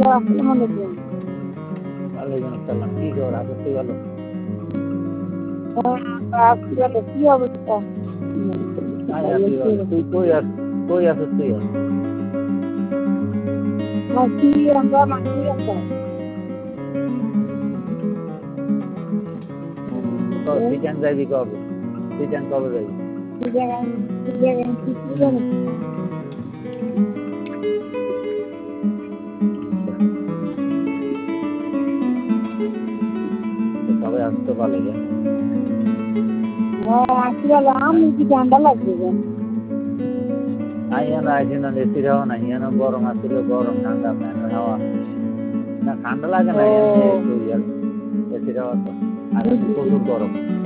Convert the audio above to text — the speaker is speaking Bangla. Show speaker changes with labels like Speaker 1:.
Speaker 1: আসসালামু আলাইকুম।
Speaker 2: ওয়ালাইকুম আসসালাম। কি খবর? আছিস তুই ভালো?
Speaker 1: কি অবস্থা?
Speaker 2: আমি আছি ভালো। তুই কই আছিস তুই?
Speaker 1: আমরা মাছি একটা
Speaker 2: রিটার্ন যাবি কবে? রিটার্ন কবে যাবি? সবাই আসতে পারলে যে
Speaker 1: আমি কি ঠান্ডা লাগবে
Speaker 2: আইয়ানো আইসি না এসির হাওয়া নাই, ইয়ানো গরম আসছিল, গরম ঠান্ডা ফ্যানের হাওয়া না, ঠান্ডা লাগে না এসির হাওয়া তো, আর প্রচুর গরম।